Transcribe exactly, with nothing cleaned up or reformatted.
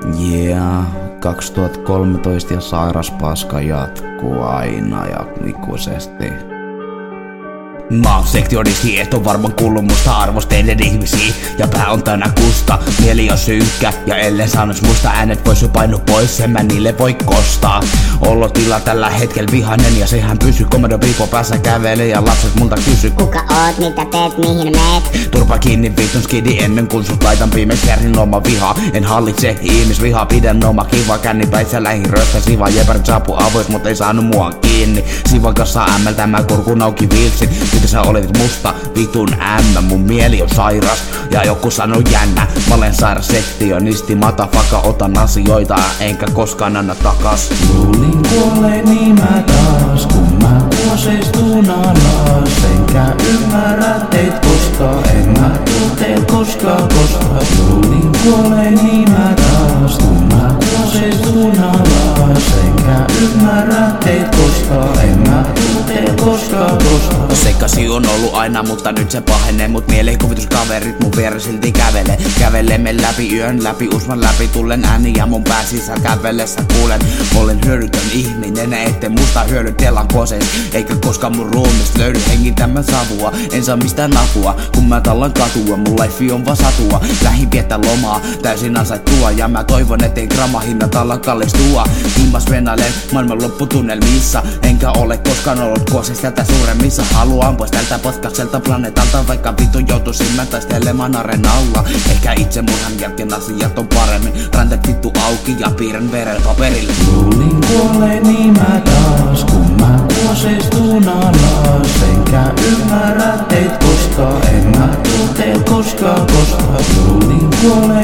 Yeah, kaksituhattakolmetoista ja sairas paska jatkuu aina ja ikuisesti. Mä oon sektionisti, et on varmaan kuullut musta arvostelen ihmisiä. Ja pää on täynnä kusta, mieli on synkkä. Ja ellen saanos musta äänet pois jo painu pois, en mä niille voi kostaa. Olotila tällä hetkellä vihanen ja sehän pysy. Komedo piipo päässä kävelee ja lapset multa kysy: kuka oot, mitä teet, mihin meet? Turpa kiinni vitun skidi ennen kun sut laitan piimeis kärsin oma viha. En hallitse ihmisvihaa, pidän oma kiva. Känni päissä lähin röstä siva. Jepärät saapu avois mut ei saanut mua kiinni. Sivan kanssa ämmeltä mä kurkun auki vilksin. Mitä sä olet musta vitun ämmä, mun mieli on sairas ja joku sanoo jännä. Mä olen sairas sektionisti, matafaka, otan asioita enkä koskaan anna takas. Luulin kuolleeni mä taas, kun mä kuoseistun alas. Enkä ymmärrä teet koskaan, en mä tuu teet koskaan koskaan. Luulin kuolleeni mä taas, kun mä kuoseistun alas. Enkä ymmärrä teet koskaan, en mä tuu teet koskaan koskaan. Sekasi on ollut aina, mutta nyt se pahenee. Mut mielikuvituskaverit mun vieressä silti kävelee. Kävelemme läpi yön, läpi usman läpi tullen ääni ja mun pää sisällä kävellessä kuulen. Olen hyödytön ihminen, ette musta hyödytellään koseis. Eikä koskaan mun ruumista löydy hengitä mä savua. En saa mistään apua, kun mä tallan katua. Mun life on vaan satua, lähin viettää lomaa täysin ansaittua. Ja mä toivon ettei gramahinnat alla kallistua. Himmas venailen maailman lopputunnelmissa. Enkä ole koskaan ollut koseis tätä suuremmissa. Haluan pois tältä potkakselta planeetalta, vaikka vittu joutuisin mä taistelemaan arenalla. Ehkä itsemurhan jälkeen asiat on paremmin. Ranteet vittu auki ja piirrän verellä paperille. Luulin kuolleeni mä taas, kun mä kuoseistun alas. Enkä ymmärrä teet koskaan, en mä tuu teet koskaan koskaan. Luulin kuolleeni